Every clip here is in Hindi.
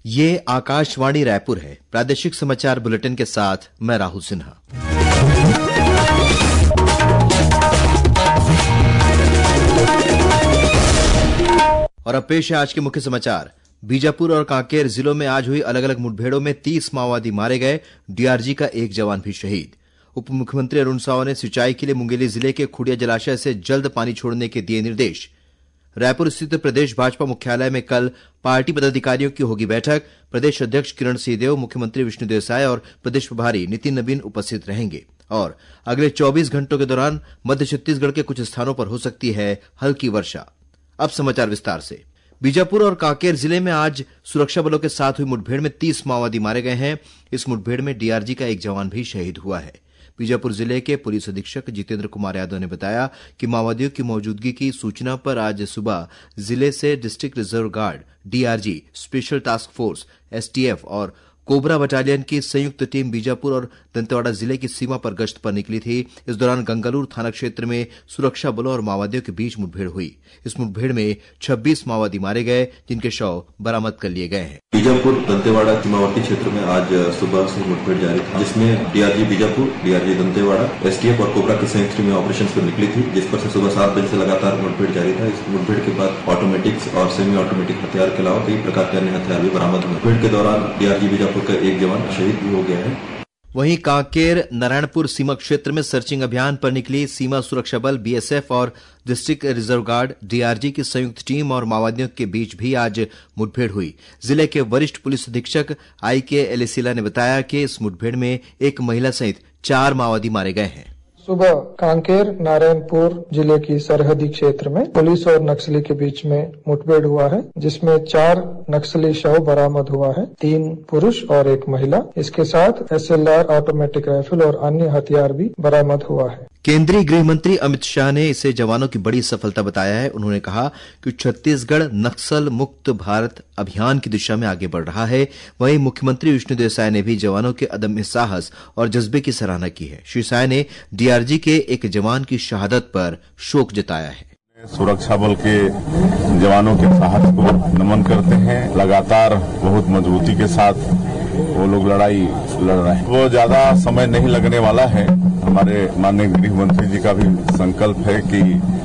ये आकाशवाणी रायपुर है। प्रादेशिक समाचार बुलेटिन के साथ मैं राहुल सिन्हा। और अब पेश है आज के मुख्य समाचार। बीजापुर और कांकेर जिलों में आज हुई अलग अलग मुठभेड़ों में 30 माओवादी मारे गए, डीआरजी का एक जवान भी शहीद। उप मुख्यमंत्री अरुण साव ने सिंचाई के लिए मुंगेली जिले के खुड़िया जलाशय से जल्द पानी छोड़ने के दिए निर्देश। रायपुर स्थित प्रदेश भाजपा मुख्यालय में कल पार्टी पदाधिकारियों की होगी बैठक। प्रदेश अध्यक्ष किरण सिंहदेव, मुख्यमंत्री विष्णुदेव साय और प्रदेश प्रभारी नितिन नवीन उपस्थित रहेंगे। और अगले 24 घंटों के दौरान मध्य छत्तीसगढ़ के कुछ स्थानों पर हो सकती है हल्की वर्षा। अब समाचार विस्तार से। बीजापुर और कांकेर जिले में आज सुरक्षा बलों के साथ हुई मुठभेड़ में 30 माओवादी मारे गए हैं। इस मुठभेड़ में डीआरजी का एक जवान भी शहीद हुआ है। बीजापुर जिले के पुलिस अधीक्षक जितेंद्र कुमार यादव ने बताया कि माओवादियों की मौजूदगी की सूचना पर आज सुबह जिले से district reserve guard, DRG, special task force, STF और कोबरा बटालियन की संयुक्त टीम बीजापुर और दंतेवाड़ा जिले की सीमा पर गश्त पर निकली थी। इस दौरान गंगालूर थाना क्षेत्र में सुरक्षा बलों और माओवादियों के बीच मुठभेड़ हुई। इस मुठभेड़ में 26 माओवादी मारे गए, जिनके शव बरामद कर लिए गए हैं। बीजापुर दंतेवाड़ा सीमावर्ती क्षेत्र में आज सुबह से मुठभेड़ जारी था, जिसमें DRG Bijapur, DRG Dantewada, STF और कोबरा की संयुक्त टीमें ऑपरेशन पर निकली थी, जिस पर से सुबह 7 बजे से लगातार मुठभेड़ जारी था। इस मुठभेड़ के बाद ऑटोमेटिक्स और सेमी ऑटोमेटिक हथियार के अलावा कई प्रकार के अन्य हथियार भी बरामद हुए। मुठभेड़ के दौरान डीआरजी बीजापुर का एक जवान शहीद भी हो गया है। वहीं कांकेर नारायणपुर सीमा क्षेत्र में सर्चिंग अभियान पर निकली सीमा सुरक्षा बल, बीएसएफ और डिस्ट्रिक्ट रिजर्व गार्ड, डीआरजी की संयुक्त टीम और माओवादियों के बीच भी आज मुठभेड़ हुई। जिले के वरिष्ठ पुलिस अधीक्षक आईके एलेसिला ने बताया कि इस मुठभेड़ में एक महिला सहित 4 माओवादी मारे गए हैं। सुबह कांकेर नारायणपुर जिले की सरहदी क्षेत्र में पुलिस और नक्सली के बीच में मुठभेड़ हुआ है, जिसमें 4 नक्सली शव बरामद हुआ है, 3 पुरुष और 1 महिला। इसके साथ एसएलआर, ऑटोमेटिक राइफल और अन्य हथियार भी बरामद हुआ है। केंद्रीय गृह मंत्री अमित शाह ने इसे जवानों की बड़ी सफलता बताया है। उन्होंने कहा कि छत्तीसगढ़ नक्सल मुक्त भारत अभियान की दिशा में आगे बढ़ रहा है। वहीं मुख्यमंत्री विष्णुदेव साय ने भी जवानों के अदम्य साहस और जज्बे की सराहना की है। श्री साय ने डीआरजी के एक जवान की शहादत पर शोक जताया है। सुरक्षा बल के जवानों के साहस को नमन करते हैं। लगातार बहुत मजबूती के साथ वो लोग लड़ाई लड़ रहे हैं। वो ज्यादा समय नहीं लगने वाला है। हमारे माननीय गृह मंत्री जी का भी संकल्प है कि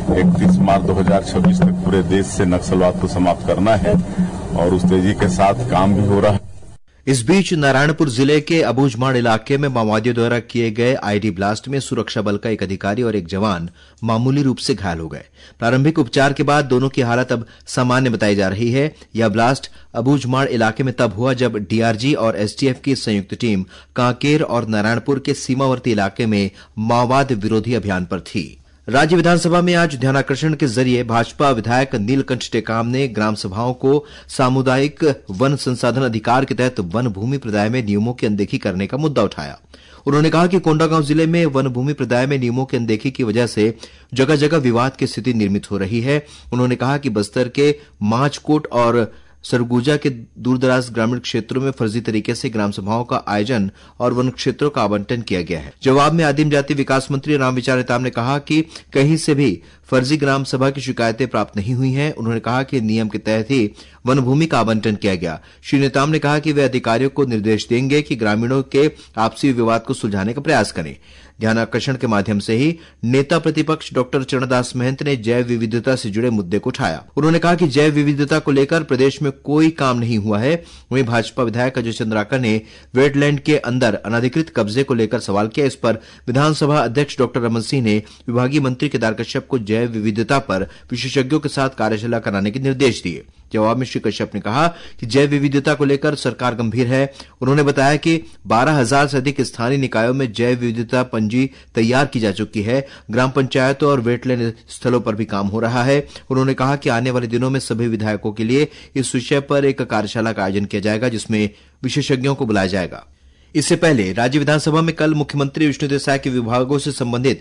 31 मार्च 2026 तक पूरे देश से नक्सलवाद को समाप्त करना है और उस तेजी के साथ काम भी हो रहा है। इस बीच नारायणपुर जिले के अबूझमाड़ इलाके में माओवादियों द्वारा किए गए आईडी ब्लास्ट में सुरक्षा बल का एक अधिकारी और एक जवान मामूली रूप से घायल हो गए। प्रारंभिक उपचार के बाद दोनों की हालत अब सामान्य बताई जा रही है। यह ब्लास्ट अबूझमाड़ इलाके में तब हुआ जब डीआरजी और एसटीएफ की संयुक्त टीम कांकेर और नारायणपुर के सीमावर्ती इलाके में माओवाद विरोधी अभियान पर थी। राज्य विधानसभा में आज ध्यानाकर्षण के जरिए भाजपा विधायक नीलकंठ टेकाम ने ग्राम सभाओं को सामुदायिक वन संसाधन अधिकार के तहत वन भूमि प्रदाय में नियमों की अनदेखी करने का मुद्दा उठाया। उन्होंने कहा कि कोंडागांव जिले में वन भूमि प्रदाय में नियमों की अनदेखी की वजह से जगह जगह विवाद की स्थिति निर्मित हो रही है। उन्होंने कहा कि बस्तर के माचकोट और सरगुजा के दूरदराज ग्रामीण क्षेत्रों में फर्जी तरीके से ग्राम सभाओं का आयोजन और वन क्षेत्रों का आवंटन किया गया है। जवाब में आदिम जाति विकास मंत्री रामविचार नेताम ने कहा कि कहीं से भी फर्जी ग्राम सभा की शिकायतें प्राप्त नहीं हुई हैं। उन्होंने कहा कि नियम के तहत ही वन भूमि का आवंटन किया गया। श्री नेताम ने कहा कि वे अधिकारियों को निर्देश देंगे कि ग्रामीणों के आपसी विवाद को सुलझाने का प्रयास करें। ध्यानाकर्षण के माध्यम से ही नेता प्रतिपक्ष डॉक्टर चरणदास महंत ने जैव विविधता से जुड़े मुद्दे को उठाया। उन्होंने कहा कि जैव विविधता को लेकर प्रदेश में कोई काम नहीं हुआ है। वहीं भाजपा विधायक अजय चंद्राकर ने वेटलैंड के अंदर अनधिकृत कब्जे को लेकर सवाल किया। इस पर विधानसभा अध्यक्ष डॉक्टर रमन सिंह ने विभागीय मंत्री केदार कश्यप को जैव विविधता पर विशेषज्ञों के साथ कार्यशाला कराने के निर्देश दिए। जवाब में श्री कश्यप ने कहा कि जैव विविधता को लेकर सरकार गंभीर है। उन्होंने बताया कि 12,000 से अधिक स्थानीय निकायों में जैव विविधता पंजी तैयार की जा चुकी है। ग्राम पंचायतों और वेटलैंड स्थलों पर भी काम हो रहा है। उन्होंने कहा कि आने वाले दिनों में सभी विधायकों के लिए इस विषय पर एक कार्यशाला का आयोजन किया जाएगा, जिसमें विशेषज्ञों को बुलाया जाएगा। इससे पहले राज्य विधानसभा में कल मुख्यमंत्री विष्णुदेव साय के विभागों से संबंधित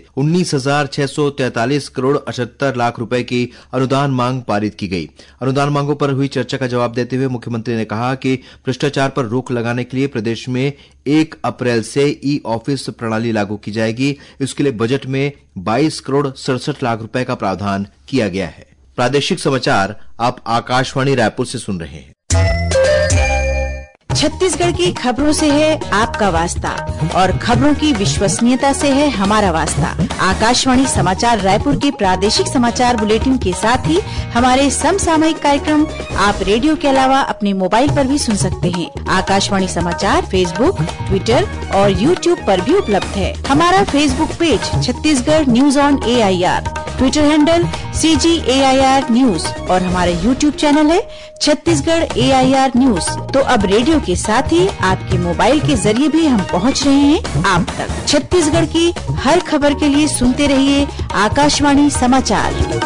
19,643 करोड़ 78 लाख रुपए की अनुदान मांग पारित की गई। अनुदान मांगों पर हुई चर्चा का जवाब देते हुए मुख्यमंत्री ने कहा कि भ्रष्टाचार पर रोक लगाने के लिए प्रदेश में 1 अप्रैल से ई ऑफिस प्रणाली लागू की जाएगी। इसके लिए बजट में 22 करोड़ 67 लाख रुपए का प्रावधान किया गया है। प्रादेशिक समाचार आप आकाशवाणी रायपुर से सुन रहे हैं। छत्तीसगढ़ की खबरों से है आपका वास्ता और खबरों की विश्वसनीयता से है हमारा वास्ता। आकाशवाणी समाचार रायपुर के प्रादेशिक समाचार बुलेटिन के साथ ही हमारे समसामयिक कार्यक्रम आप रेडियो के अलावा अपने मोबाइल पर भी सुन सकते हैं। आकाशवाणी समाचार फेसबुक, ट्विटर और यूट्यूब पर भी उपलब्ध है। हमारा Facebook page Chhattisgarh news on AIR, Twitter handle CGAIR news और हमारा यूट्यूब चैनल है छत्तीसगढ़ AIR न्यूज। तो अब रेडियो के साथ ही आपके मोबाइल के जरिए भी हम पहुंच रहे हैं आप तक। छत्तीसगढ़ की हर खबर के लिए सुनते रहिए आकाशवाणी समाचार।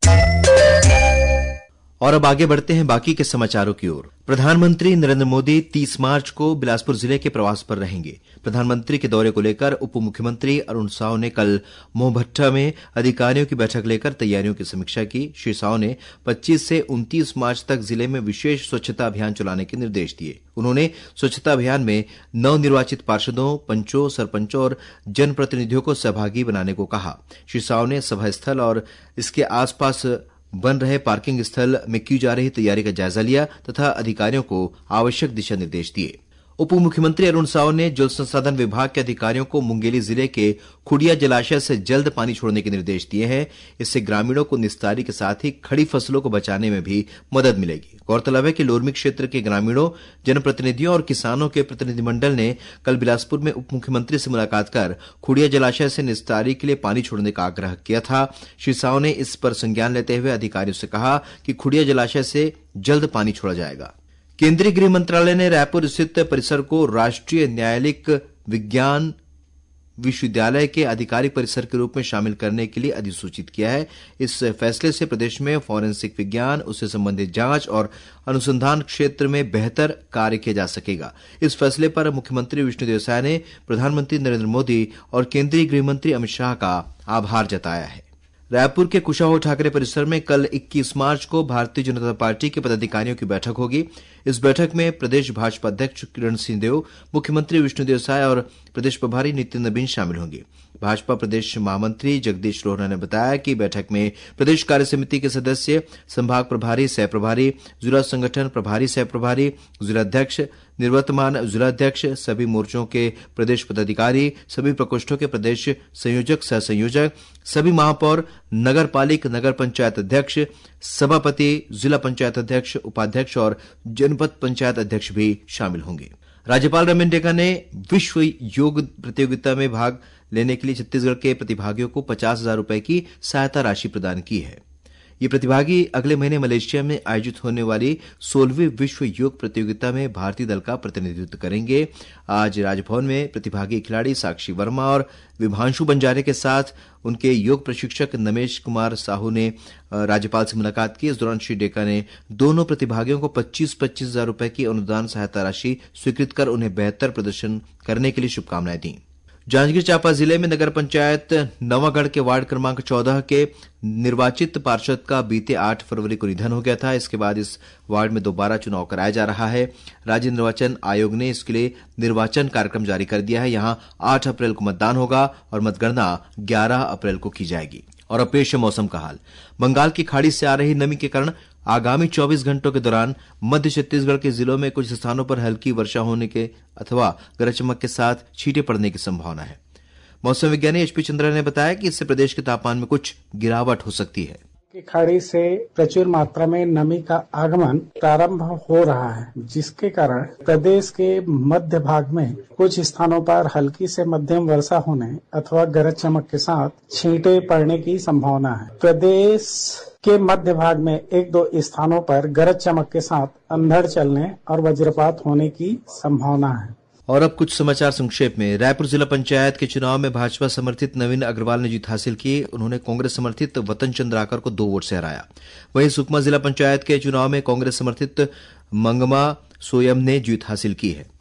और अब आगे बढ़ते हैं बाकी के समाचारों की ओर। प्रधानमंत्री नरेंद्र मोदी 30 मार्च को बिलासपुर जिले के प्रवास पर रहेंगे। प्रधानमंत्री के दौरे को लेकर उप मुख्यमंत्री अरुण साव ने कल मोहभट्टा में अधिकारियों की बैठक लेकर तैयारियों की समीक्षा की। श्री साव ने 25 से 29 मार्च तक जिले में विशेष स्वच्छता अभियान चलाने के निर्देश दिए। उन्होंने स्वच्छता अभियान में नवनिर्वाचित पार्षदों, पंचों, सरपंचों और जनप्रतिनिधियों को सहभागी बनाने को कहा। श्री साव ने सभा स्थल और इसके आसपास बन रहे पार्किंग स्थल में की जा रही तैयारी का जायजा लिया तथा अधिकारियों को आवश्यक दिशा निर्देश दिए। उप मुख्यमंत्री अरुण साव ने जल संसाधन विभाग के अधिकारियों को मुंगेली जिले के खुड़िया जलाशय से जल्द पानी छोड़ने के निर्देश दिए हैं। इससे ग्रामीणों को निस्तारी के साथ ही खड़ी फसलों को बचाने में भी मदद मिलेगी। गौरतलब है कि लोरमी क्षेत्र के ग्रामीणों, जनप्रतिनिधियों और किसानों के प्रतिनिधिमंडल ने कल बिलासपुर में उप मुख्यमंत्री से मुलाकात कर खुड़िया जलाशय से निस्तारी के लिए पानी छोड़ने का आग्रह किया था। श्री साव ने इस पर संज्ञान लेते हुए अधिकारियों से कहा कि खुड़िया जलाशय से जल्द पानी छोड़ा जाएगा। केंद्रीय गृह मंत्रालय ने रायपुर स्थित परिसर को राष्ट्रीय न्यायालयिक विज्ञान विश्वविद्यालय के आधिकारिक परिसर के रूप में शामिल करने के लिए अधिसूचित किया है। इस फैसले से प्रदेश में फॉरेंसिक विज्ञान, उससे संबंधित जांच और अनुसंधान क्षेत्र में बेहतर कार्य किया जा सकेगा। इस फैसले पर मुख्यमंत्री विष्णुदेव साय ने प्रधानमंत्री नरेंद्र मोदी और केंद्रीय गृह मंत्री अमित शाह का आभार जताया है। रायपुर के कुशाहो ठाकरे परिसर में कल 21 मार्च को भारतीय जनता पार्टी के पदाधिकारियों की बैठक होगी। इस बैठक में प्रदेश भाजपा अध्यक्ष किरण सिंहदेव, मुख्यमंत्री विष्णुदेव साय और प्रदेश प्रभारी नितिन नवीन शामिल होंगे। भाजपा प्रदेश महामंत्री जगदीश रोहरा ने बताया कि बैठक में प्रदेश कार्य समिति के सदस्य, संभाग प्रभारी, सह प्रभारी, जिला संगठन प्रभारी, सह प्रभारी, जिलाध्यक्ष, निवर्तमान जिलाध्यक्ष, सभी मोर्चों के प्रदेश पदाधिकारी, सभी प्रकोष्ठों के प्रदेश संयोजक, सह संयोजक, सभी महापौर, नगर पालिक, नगर पंचायत अध्यक्ष, सभापति, जिला पंचायत अध्यक्ष, उपाध्यक्ष और जनपद पंचायत अध्यक्ष भी शामिल होंगे। राज्यपाल रमेन डेका ने विश्व योग प्रतियोगिता में भाग लेने के लिए छत्तीसगढ़ के प्रतिभागियों को 50,000 रुपए की सहायता राशि प्रदान की है। ये प्रतिभागी अगले महीने मलेशिया में आयोजित होने वाली 16वीं विश्व योग प्रतियोगिता में भारतीय दल का प्रतिनिधित्व करेंगे। आज राजभवन में प्रतिभागी खिलाड़ी साक्षी वर्मा और विभांशु बंजारे के साथ उनके योग प्रशिक्षक नमेश कुमार साहू ने राज्यपाल से मुलाकात की। इस दौरान श्री डेका ने दोनों प्रतिभागियों को 25,000 रुपए की अनुदान सहायता राशि स्वीकृत कर उन्हें बेहतर प्रदर्शन करने के लिए शुभकामनाएं दी। जांजगीर चांपा जिले में नगर पंचायत नवागढ़ के वार्ड क्रमांक 14 के निर्वाचित पार्षद का बीते 8 फरवरी को निधन हो गया था। इसके बाद इस वार्ड में दोबारा चुनाव कराया जा रहा है। राज्य निर्वाचन आयोग ने इसके लिए निर्वाचन कार्यक्रम जारी कर दिया है। यहां 8 अप्रैल को मतदान होगा और मतगणना 11 अप्रैल को की जाएगी। और अब पेश है मौसम का हाल। बंगाल की खाड़ी से आ रही नमी के कारण आगामी 24 घंटों के दौरान मध्य छत्तीसगढ़ के जिलों में कुछ स्थानों पर हल्की वर्षा होने के अथवा गरज चमक के साथ छींटे पड़ने की संभावना है। मौसम विज्ञानी HP चंद्रा ने बताया कि इससे प्रदेश के तापमान में कुछ गिरावट हो सकती है। की खाड़ी से प्रचुर मात्रा में नमी का आगमन प्रारंभ हो रहा है, जिसके कारण प्रदेश के मध्य भाग में कुछ स्थानों पर हल्की से मध्यम वर्षा होने अथवा गरज चमक के साथ छींटे पड़ने की संभावना है। प्रदेश के मध्य भाग में 1-2 स्थानों पर गरज चमक के साथ अंधड़ चलने और वज्रपात होने की संभावना है। और अब कुछ समाचार संक्षेप में। रायपुर जिला पंचायत के चुनाव में भाजपा समर्थित नवीन अग्रवाल ने जीत हासिल की। उन्होंने कांग्रेस समर्थित वतन चंद्राकर को 2 वोट से हराया। वहीं सुकमा जिला पंचायत के चुनाव में कांग्रेस समर्थित मंगमा सोयम ने जीत हासिल की है।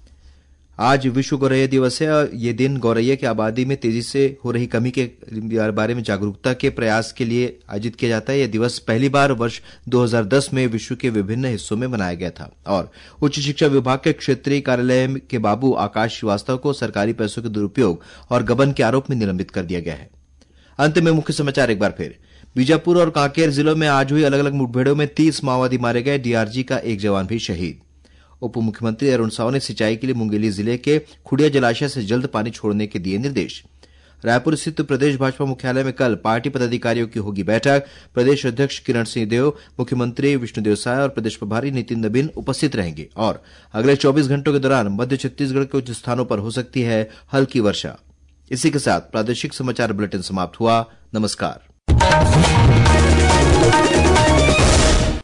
आज विश्व गौरैया दिवस है। ये दिन गौरैया की आबादी में तेजी से हो रही कमी के बारे में जागरूकता के प्रयास के लिए आयोजित किया जाता है। यह दिवस पहली बार वर्ष 2010 में विश्व के विभिन्न हिस्सों में मनाया गया था। और उच्च शिक्षा विभाग के क्षेत्रीय कार्यालय के बाबू आकाश श्रीवास्तव को सरकारी पैसों के दुरुपयोग और गबन के आरोप में निलंबित कर दिया गया है। अंत में मुख्य समाचार एक बार फिर। बीजापुर और कांकेर जिलों में आज हुई अलग अलग मुठभेड़ों में 30 माओवादी मारे गए। डीआरजी का एक जवान भी शहीद। उप मुख्यमंत्री अरुण साव ने सिंचाई के लिए मुंगेली जिले के खुड़िया जलाशय से जल्द पानी छोड़ने के दिए निर्देश। रायपुर स्थित प्रदेश भाजपा मुख्यालय में कल पार्टी पदाधिकारियों की होगी बैठक। प्रदेश अध्यक्ष किरण सिंह देव, मुख्यमंत्री विष्णुदेव साय और प्रदेश प्रभारी नितिन नबीन उपस्थित रहेंगे और अगले 24 घंटों के दौरान मध्य छत्तीसगढ़ के कुछ स्थानों पर हो सकती है हल्की वर्षा। इसी के साथ प्रादेशिक समाचार बुलेटिन समाप्त हुआ। नमस्कार।